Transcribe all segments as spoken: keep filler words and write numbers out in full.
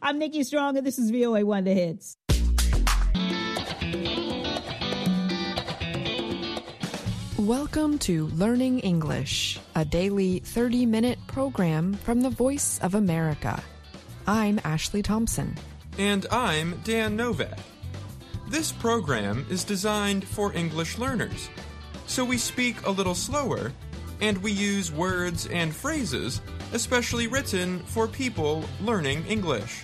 I'm Nikki Strong, and this is V O A One The Hits. Welcome to Learning English, a daily thirty-minute program from the Voice of America. I'm Ashley Thompson. And I'm Dan Novak. This program is designed for English learners, so we speak a little slower, and we use words and phrases especially written for people learning English.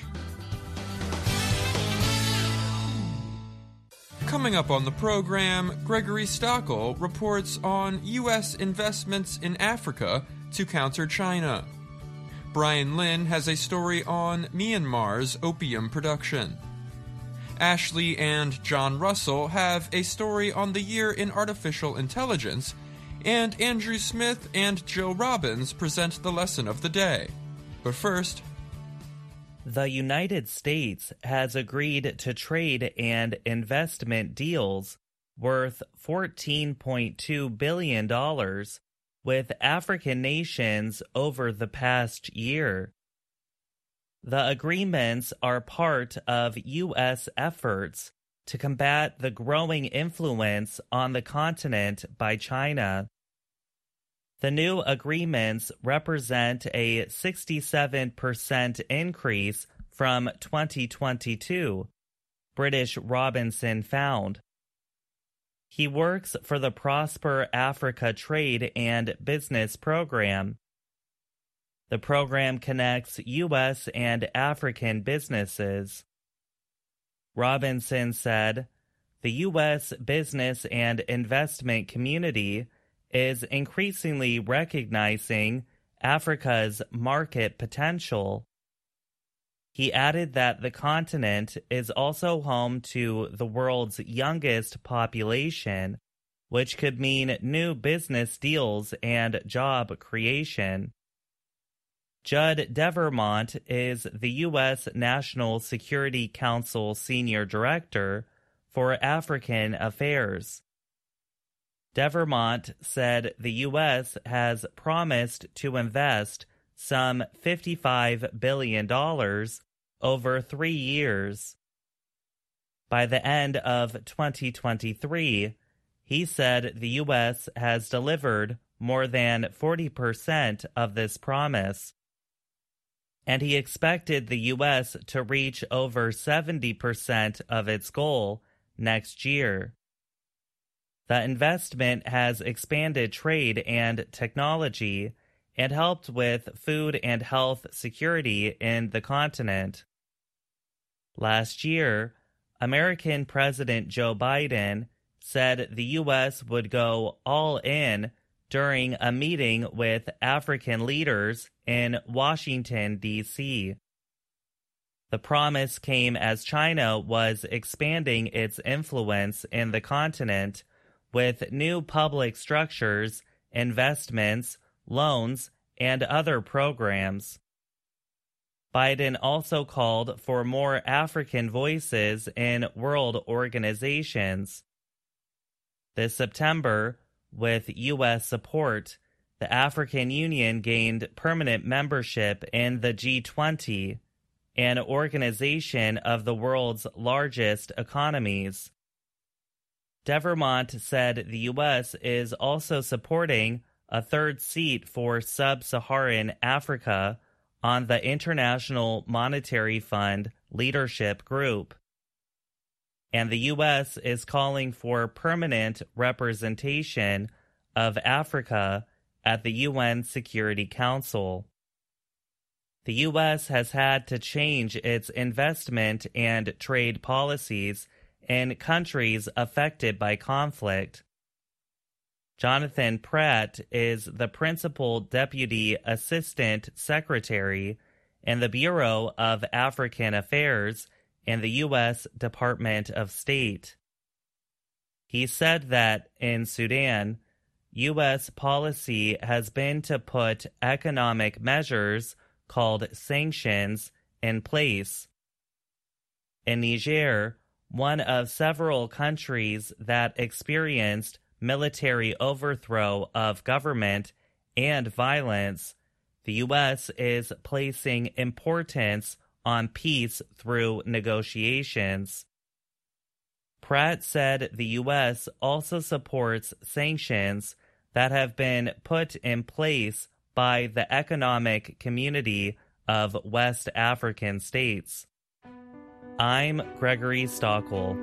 Coming up on the program, Gregory Stockel reports on U S investments in Africa to counter China. Brian Lynn has a story on Myanmar's opium production. Ashley and John Russell have a story on the year in artificial intelligence, and Andrew Smith and Joe Robbins present the lesson of the day. But first, the United States has agreed to trade and investment deals worth fourteen point two billion dollars with African nations over the past year. The agreements are part of U S efforts to combat the growing influence on the continent by China. The new agreements represent a sixty-seven percent increase from twenty twenty-two, British Robinson found. He works for the Prosper Africa Trade and Business Program. The program connects U S and African businesses. Robinson said, "The U S business and investment community is increasingly recognizing Africa's market potential." He added that the continent is also home to the world's youngest population, which could mean new business deals and job creation. Judd Devermont is the U S National Security Council Senior Director for African Affairs. Devermont said the U S has promised to invest some fifty-five billion dollars over three years. By the end of twenty twenty-three, he said the U S has delivered more than forty percent of this promise, and he expected the U S to reach over seventy percent of its goal next year. The investment has expanded trade and technology and helped with food and health security in the continent. Last year, American President Joe Biden said the U S would go all in during a meeting with African leaders in Washington, D C The promise came as China was expanding its influence in the continent with new public structures, investments, loans, and other programs. Biden also called for more African voices in world organizations. This September, with U S support, the African Union gained permanent membership in the G twenty, an organization of the world's largest economies. Devermont said the U S is also supporting a third seat for sub-Saharan Africa on the International Monetary Fund Leadership Group. And the U S is calling for permanent representation of Africa at the U N Security Council. The U S has had to change its investment and trade policies in countries affected by conflict. Jonathan Pratt is the Principal Deputy Assistant Secretary in the Bureau of African Affairs in the U S Department of State. He said that in Sudan, U S policy has been to put economic measures called sanctions in place. In Niger, one of several countries that experienced military overthrow of government and violence, the U S is placing importance on peace through negotiations. Pratt said the U S also supports sanctions that have been put in place by the Economic Community of West African States. I'm Gregory Stockel.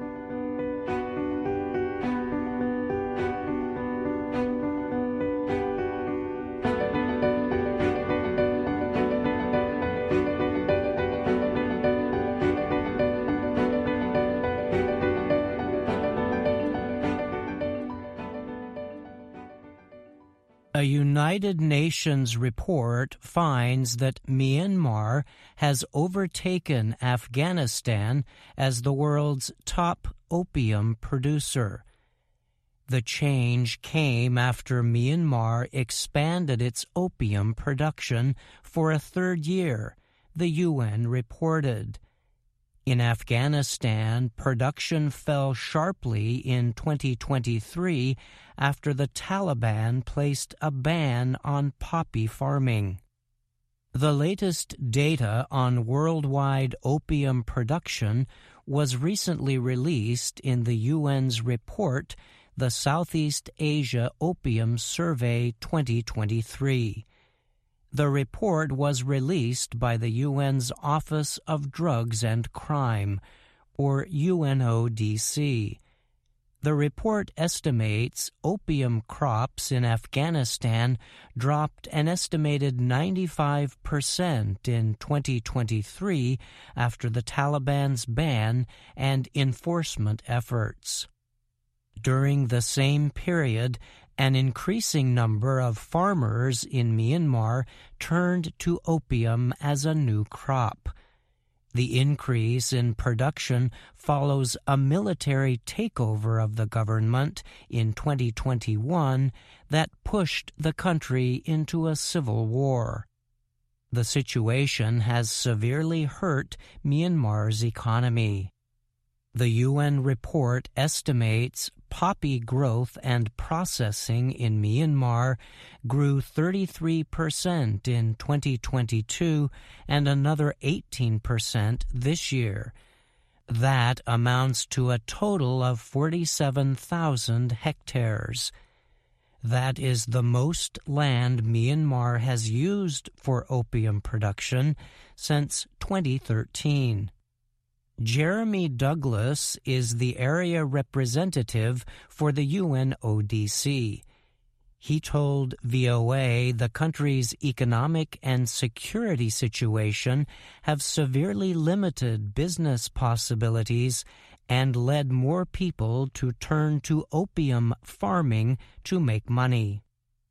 A United Nations report finds that Myanmar has overtaken Afghanistan as the world's top opium producer. The change came after Myanmar expanded its opium production for a third year, the U N reported. In Afghanistan, production fell sharply in twenty twenty-three after the Taliban placed a ban on poppy farming. The latest data on worldwide opium production was recently released in the U N's report, the Southeast Asia Opium Survey twenty twenty-three. The report was released by the U N's Office of Drugs and Crime, or U N O D C. The report estimates opium crops in Afghanistan dropped an estimated ninety-five percent in twenty twenty-three after the Taliban's ban and enforcement efforts. During the same period, an increasing number of farmers in Myanmar turned to opium as a new crop. The increase in production follows a military takeover of the government in twenty twenty-one that pushed the country into a civil war. The situation has severely hurt Myanmar's economy. The U N report estimates poppy growth and processing in Myanmar grew thirty-three percent in twenty twenty-two and another eighteen percent this year. That amounts to a total of forty-seven thousand hectares. That is the most land Myanmar has used for opium production since twenty thirteen. Jeremy Douglas is the area representative for the U N O D C. He told V O A the country's economic and security situation have severely limited business possibilities and led more people to turn to opium farming to make money.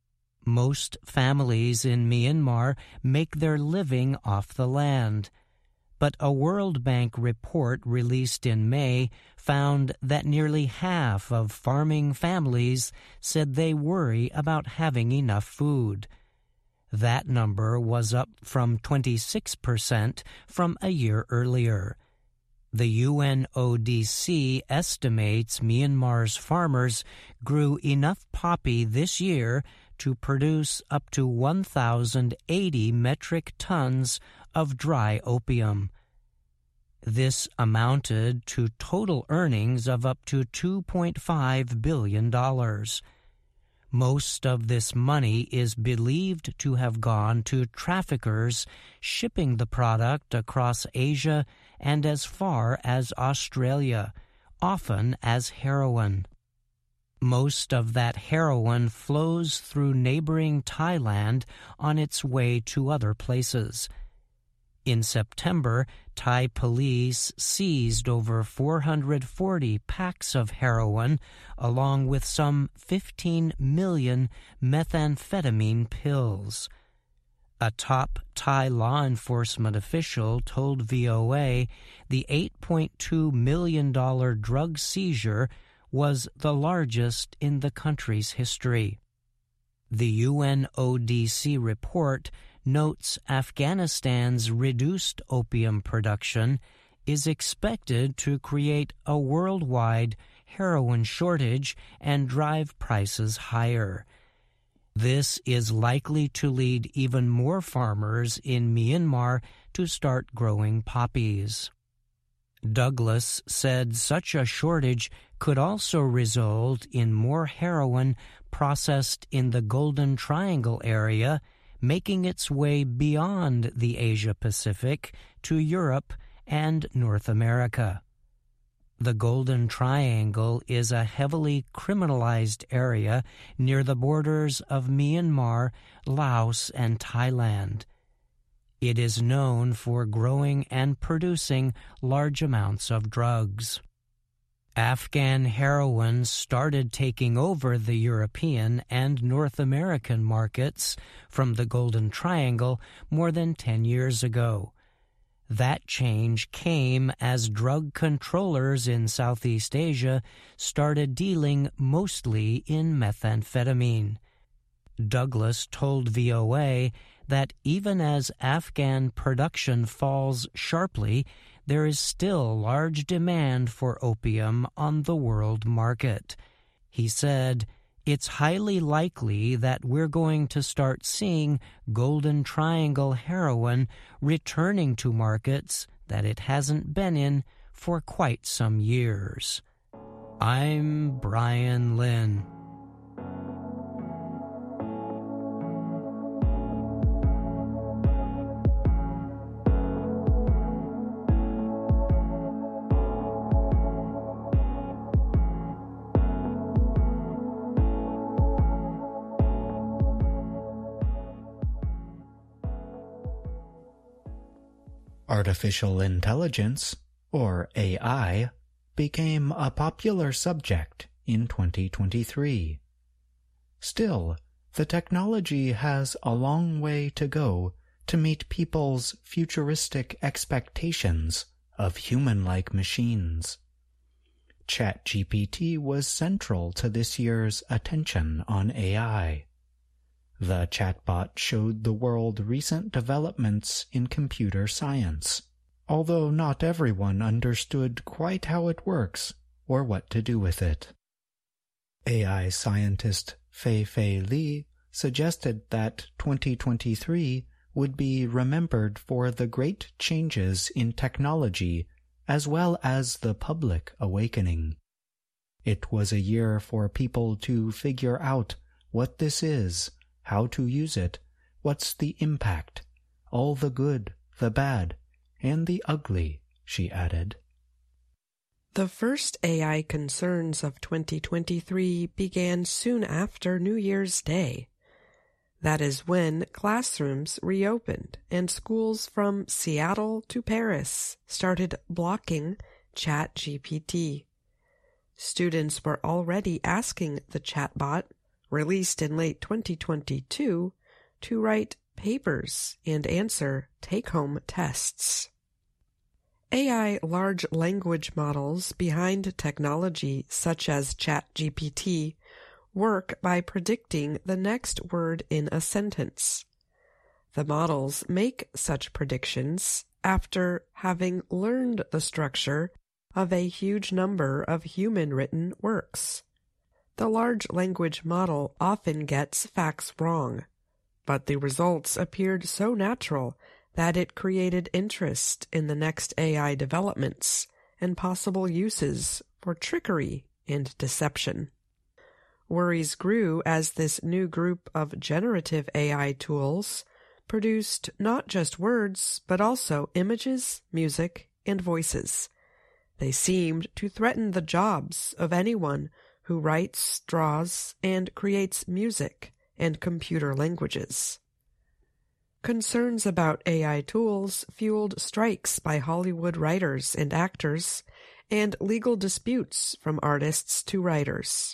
Most families in Myanmar make their living off the land. But a World Bank report released in May found that nearly half of farming families said they worry about having enough food. That number was up from twenty-six percent from a year earlier. The U N O D C estimates Myanmar's farmers grew enough poppy this year to produce up to one thousand eighty metric tons of dry opium. This amounted to total earnings of up to two point five billion dollars. Most of this money is believed to have gone to traffickers shipping the product across Asia and as far as Australia, often as heroin. Most of that heroin flows through neighboring Thailand on its way to other places. In September, Thai police seized over four hundred forty packs of heroin, along with some fifteen million methamphetamine pills. A top Thai law enforcement official told V O A the eight point two million dollars drug seizure was the largest in the country's history. The U N O D C report notes Afghanistan's reduced opium production is expected to create a worldwide heroin shortage and drive prices higher. This is likely to lead even more farmers in Myanmar to start growing poppies. Douglas said such a shortage could also result in more heroin processed in the Golden Triangle area, making its way beyond the Asia-Pacific to Europe and North America. The Golden Triangle is a heavily criminalized area near the borders of Myanmar, Laos, and Thailand. It is known for growing and producing large amounts of drugs. Afghan heroin started taking over the European and North American markets from the Golden Triangle more than ten years ago. That change came as drug controllers in Southeast Asia started dealing mostly in methamphetamine. Douglas told V O A that even as Afghan production falls sharply, there is still large demand for opium on the world market. He said, "It's highly likely that we're going to start seeing Golden Triangle heroin returning to markets that it hasn't been in for quite some years." I'm Brian Lynn. Artificial intelligence, or A I, became a popular subject in twenty twenty-three. Still, the technology has a long way to go to meet people's futuristic expectations of human-like machines. ChatGPT was central to this year's attention on A I. The chatbot showed the world recent developments in computer science, although not everyone understood quite how it works or what to do with it. A I scientist Fei-Fei Li suggested that twenty twenty-three would be remembered for the great changes in technology as well as the public awakening. It was a year for people to figure out what this is, how to use it, what's the impact, all the good, the bad, and the ugly, she added. The first A I concerns of twenty twenty-three began soon after New Year's Day. That is when classrooms reopened and schools from Seattle to Paris started blocking ChatGPT. Students were already asking the chatbot, released in late twenty twenty-two, to write papers and answer take-home tests. A I large language models behind technology such as ChatGPT work by predicting the next word in a sentence. The models make such predictions after having learned the structure of a huge number of human-written works. The large language model often gets facts wrong, but the results appeared so natural that it created interest in the next A I developments and possible uses for trickery and deception. Worries grew as this new group of generative A I tools produced not just words, but also images, music, and voices. They seemed to threaten the jobs of anyone who writes, draws, and creates music and computer languages. Concerns about A I tools fueled strikes by Hollywood writers and actors, and legal disputes from artists to writers.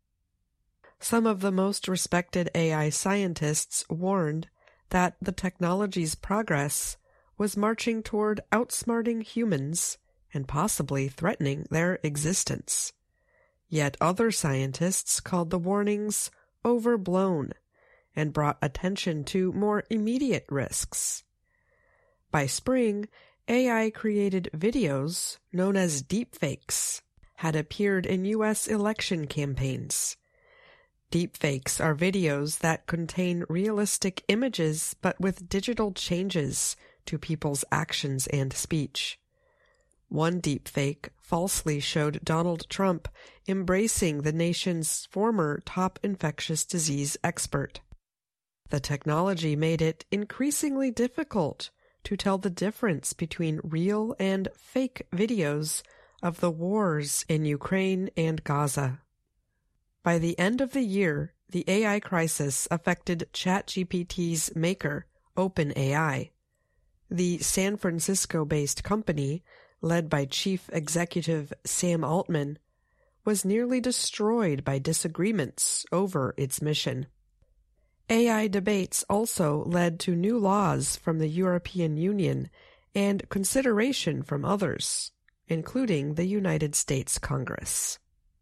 Some of the most respected A I scientists warned that the technology's progress was marching toward outsmarting humans and possibly threatening their existence. Yet other scientists called the warnings overblown and brought attention to more immediate risks. By spring, A I-created videos, known as deepfakes, had appeared in U S election campaigns. Deepfakes are videos that contain realistic images but with digital changes to people's actions and speech. One deepfake falsely showed Donald Trump embracing the nation's former top infectious disease expert. The technology made it increasingly difficult to tell the difference between real and fake videos of the wars in Ukraine and Gaza. By the end of the year, the A I crisis affected ChatGPT's maker, OpenAI. The San Francisco-based company, led by Chief Executive Sam Altman, was nearly destroyed by disagreements over its mission. A I debates also led to new laws from the European Union and consideration from others, including the United States Congress.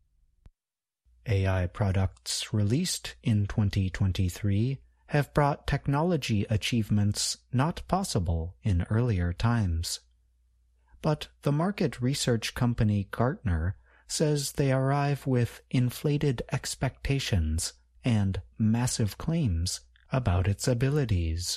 A I products released in twenty twenty-three have brought technology achievements not possible in earlier times. But the market research company Gartner says they arrive with inflated expectations and massive claims about its abilities.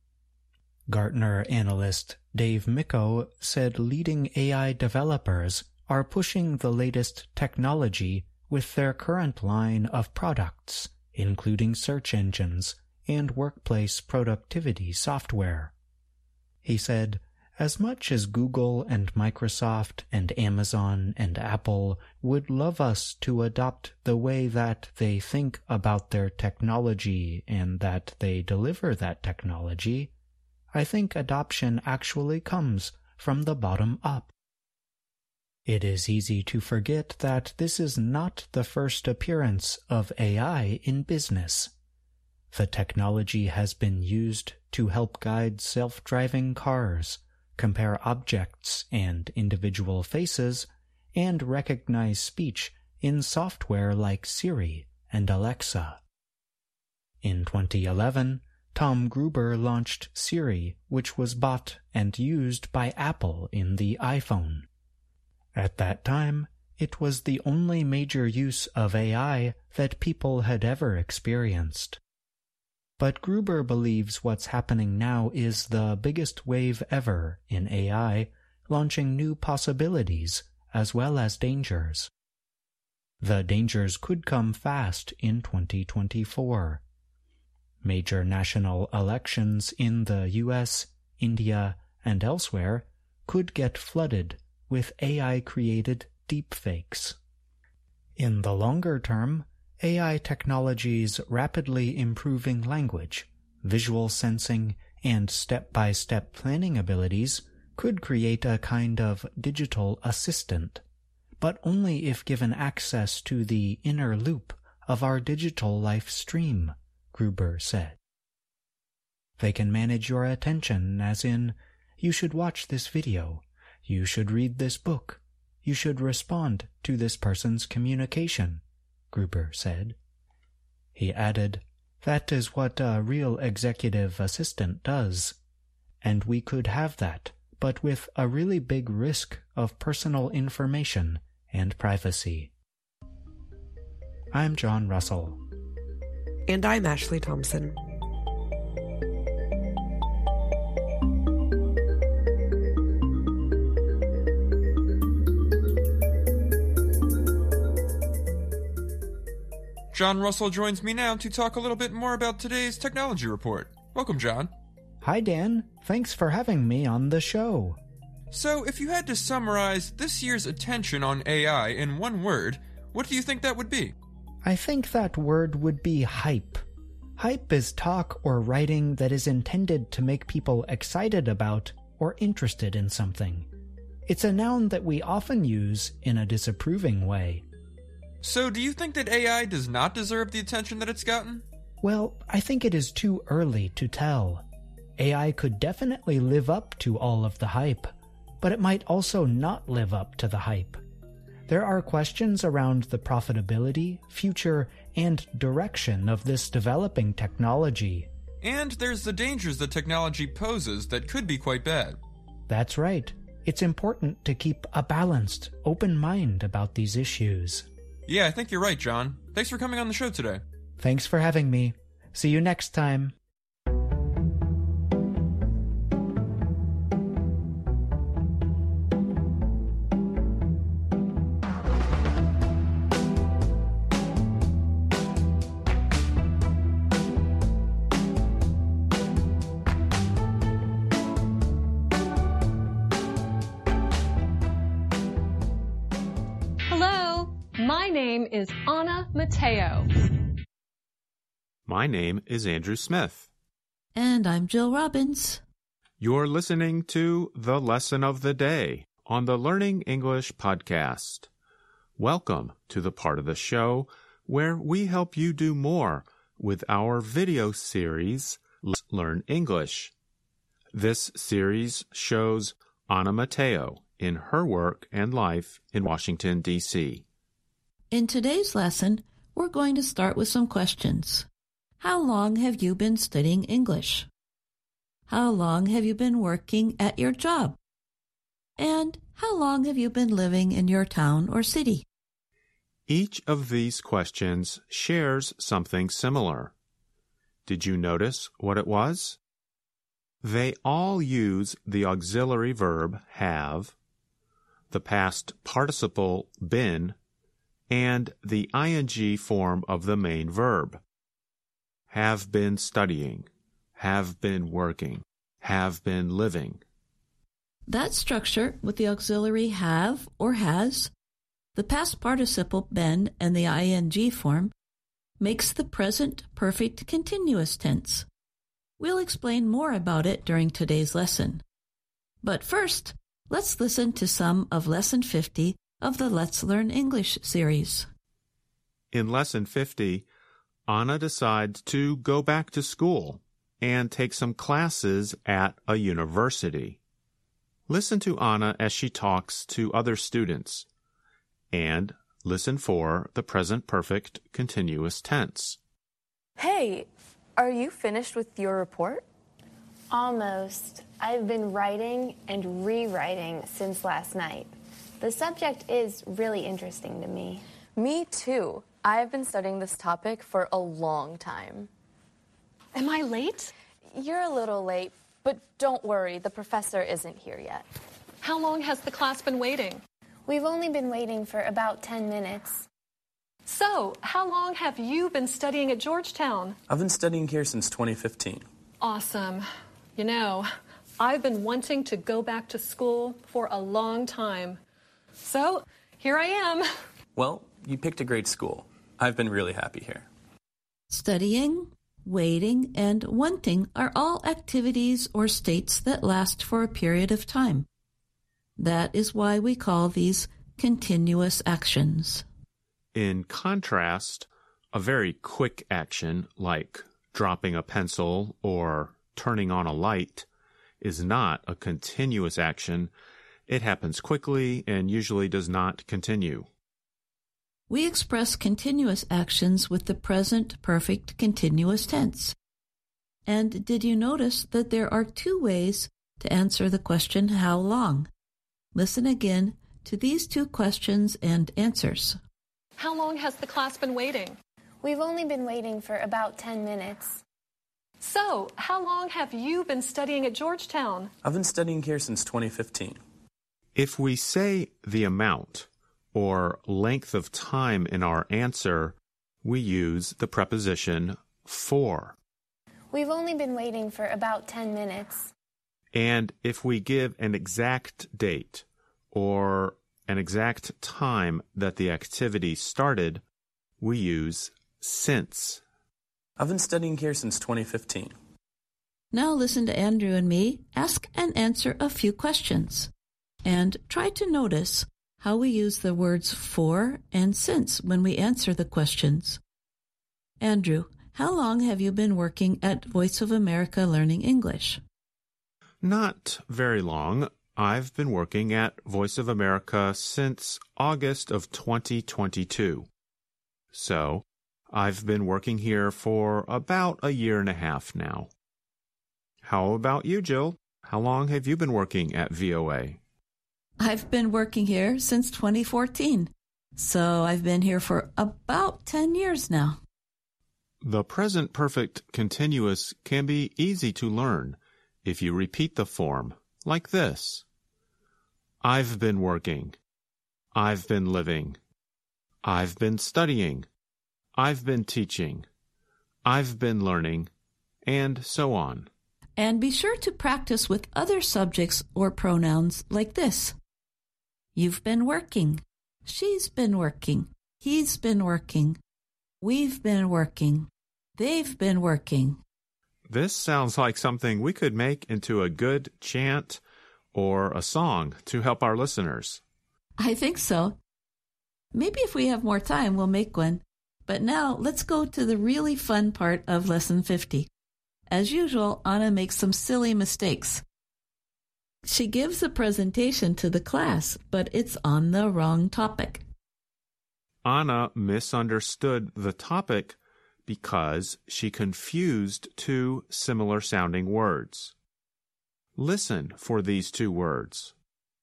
Gartner analyst Dave Micco said leading A I developers are pushing the latest technology with their current line of products, including search engines and workplace productivity software. He said, as much as Google and Microsoft and Amazon and Apple would love us to adopt the way that they think about their technology and that they deliver that technology, I think adoption actually comes from the bottom up. It is easy to forget that this is not the first appearance of A I in business. The technology has been used to help guide self-driving cars, compare objects and individual faces, and recognize speech in software like Siri and Alexa. In twenty eleven, Tom Gruber launched Siri, which was bought and used by Apple in the iPhone. At that time, it was the only major use of A I that people had ever experienced. But Gruber believes what's happening now is the biggest wave ever in A I, launching new possibilities as well as dangers. The dangers could come fast in twenty twenty-four. Major national elections in the U S, India, and elsewhere could get flooded with A I-created deepfakes. In the longer term, A I technology's rapidly improving language, visual sensing, and step-by-step planning abilities could create a kind of digital assistant, but only if given access to the inner loop of our digital life stream, Gruber said. They can manage your attention, as in, you should watch this video, you should read this book, you should respond to this person's communication, Gruber said. He added, that is what a real executive assistant does. And we could have that, but with a really big risk of personal information and privacy. I'm John Russell. And I'm Ashley Thompson. John Russell joins me now to talk a little bit more about today's technology report. Welcome, John. Hi, Dan. Thanks for having me on the show. So, if you had to summarize this year's attention on A I in one word, what do you think that would be? I think that word would be hype. Hype is talk or writing that is intended to make people excited about or interested in something. It's a noun that we often use in a disapproving way. So, do you think that A I does not deserve the attention that it's gotten? Well, I think it is too early to tell. A I could definitely live up to all of the hype, but it might also not live up to the hype. There are questions around the profitability, future, and direction of this developing technology. And there's the dangers that technology poses that could be quite bad. That's right. It's important to keep a balanced, open mind about these issues. Yeah, I think you're right, John. Thanks for coming on the show today. Thanks for having me. See you next time. My name is Anna Mateo. My name is Andrew Smith. And I'm Jill Robbins. You're listening to The Lesson of the Day on the Learning English podcast. Welcome to the part of the show where we help you do more with our video series, Let's Learn English. This series shows Anna Mateo in her work and life in Washington, D C In today's lesson, we're going to start with some questions. How long have you been studying English? How long have you been working at your job? And how long have you been living in your town or city? Each of these questions shares something similar. Did you notice what it was? They all use the auxiliary verb have, the past participle been, and the ing form of the main verb. Have been studying, have been working, have been living. That structure with the auxiliary have or has, the past participle been, and the ing form makes the present perfect continuous tense. We'll explain more about it during today's lesson. But first, let's listen to some of Lesson fifty of the Let's Learn English series. In Lesson fifty, Anna decides to go back to school and take some classes at a university. Listen to Anna as she talks to other students, and listen for the present perfect continuous tense. Hey, are you finished with your report? Almost. I've been writing and rewriting since last night. The subject is really interesting to me. Me too. I've been studying this topic for a long time. Am I late? You're a little late, but don't worry, the professor isn't here yet. How long has the class been waiting? We've only been waiting for about ten minutes. So, how long have you been studying at Georgetown? I've been studying here since twenty fifteen. Awesome. You know, I've been wanting to go back to school for a long time. So, here I am. Well, you picked a great school. I've been really happy here. Studying, waiting, and wanting are all activities or states that last for a period of time. That is why we call these continuous actions. In contrast, a very quick action like dropping a pencil or turning on a light is not a continuous action. It happens quickly and usually does not continue. We express continuous actions with the present perfect continuous tense. And did you notice that there are two ways to answer the question, how long? Listen again to these two questions and answers. How long has the class been waiting? We've only been waiting for about ten minutes. So, how long have you been studying at Georgetown? I've been studying here since twenty fifteen. If we say the amount or length of time in our answer, we use the preposition for. We've only been waiting for about ten minutes. And if we give an exact date or an exact time that the activity started, we use since. I've been studying here since twenty fifteen. Now listen to Andrew and me ask and answer a few questions. And try to notice how we use the words for and since when we answer the questions. Andrew, how long have you been working at Voice of America Learning English? Not very long. I've been working at Voice of America since August of twenty twenty-two. So, I've been working here for about a year and a half now. How about you, Jill? How long have you been working at V O A? I've been working here since twenty fourteen, so I've been here for about ten years now. The present perfect continuous can be easy to learn if you repeat the form like this. I've been working. I've been living. I've been studying. I've been teaching. I've been learning, and so on. And be sure to practice with other subjects or pronouns like this. You've been working. She's been working. He's been working. We've been working. They've been working. This sounds like something we could make into a good chant or a song to help our listeners. I think so. Maybe if we have more time, we'll make one. But now let's go to the really fun part of Lesson fifty. As usual, Anna makes some silly mistakes. She gives a presentation to the class, but it's on the wrong topic. Anna misunderstood the topic because she confused two similar-sounding words. Listen for these two words.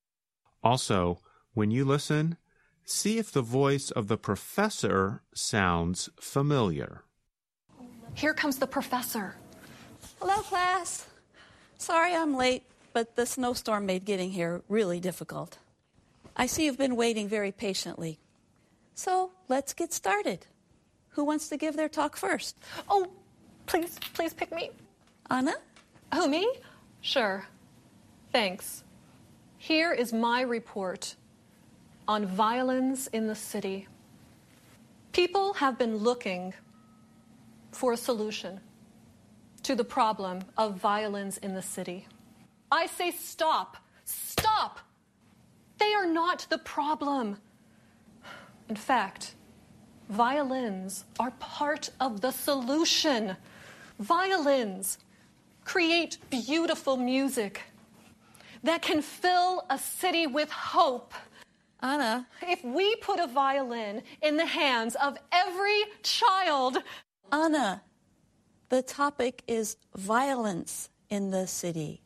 Also, when you listen, see if the voice of the professor sounds familiar. Here comes the professor. Hello, class. Sorry I'm late, but the snowstorm made getting here really difficult. I see you've been waiting very patiently. So let's get started. Who wants to give their talk first? Oh, please, please pick me. Anna? Who, me? Sure. Thanks. Here is my report on violence in the city. People have been looking for a solution to the problem of violence in the city. I say stop. Stop! They are not the problem. In fact, violins are part of the solution. Violins create beautiful music that can fill a city with hope. Anna, if we put a violin in the hands of every child... Anna, the topic is violence in the city.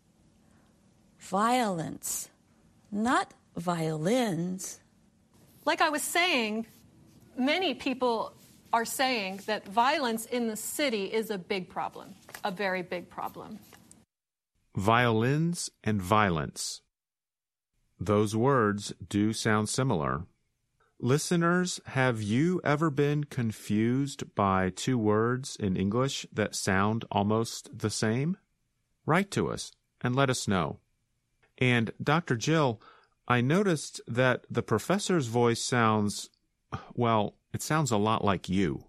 Violence, not violins. Like I was saying, many people are saying that violence in the city is a big problem, a very big problem. Violins and violence. Those words do sound similar. Listeners, have you ever been confused by two words in English that sound almost the same? Write to us and let us know. And Doctor Jill, I noticed that the professor's voice sounds, well, it sounds a lot like you.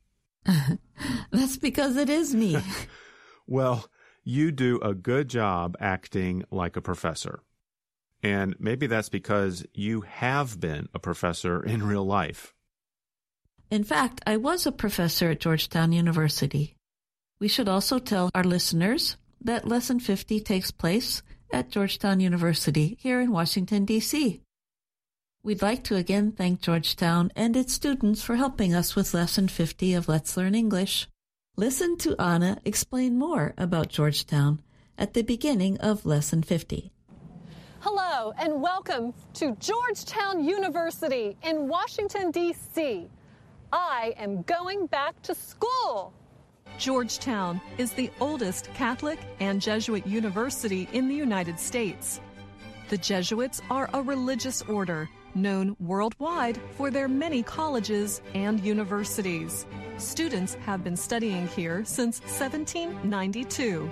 That's because it is me. Well, you do a good job acting like a professor. And maybe that's because you have been a professor in real life. In fact, I was a professor at Georgetown University. We should also tell our listeners that Lesson fifty takes place at Georgetown University here in Washington, D C We'd like to again thank Georgetown and its students for helping us with Lesson fifty of Let's Learn English. Listen to Anna explain more about Georgetown at the beginning of Lesson fifty. Hello and welcome to Georgetown University in Washington, D C I am going back to school. Georgetown is the oldest Catholic and Jesuit university in the United States. The Jesuits are a religious order known worldwide for their many colleges and universities. Students have been studying here since seventeen ninety-two.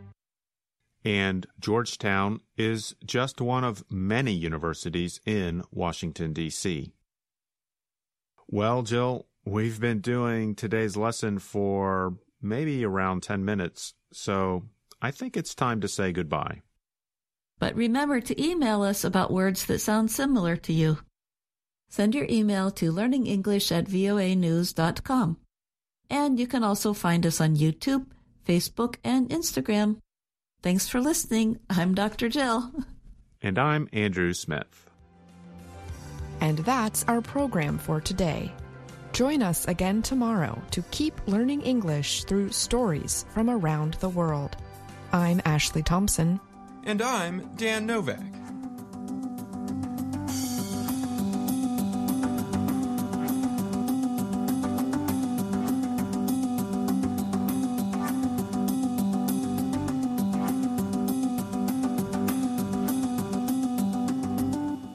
And Georgetown is just one of many universities in Washington, D C Well, Jill, we've been doing today's lesson for maybe around ten minutes, so I think it's time to say goodbye. But remember to email us about words that sound similar to you. Send your email to learningenglish at voa news dot com. And you can also find us on YouTube, Facebook, and Instagram. Thanks for listening. I'm Doctor Jill. And I'm Andrew Smith. And that's our program for today. Join us again tomorrow to keep learning English through stories from around the world. I'm Ashley Thompson. And I'm Dan Novak.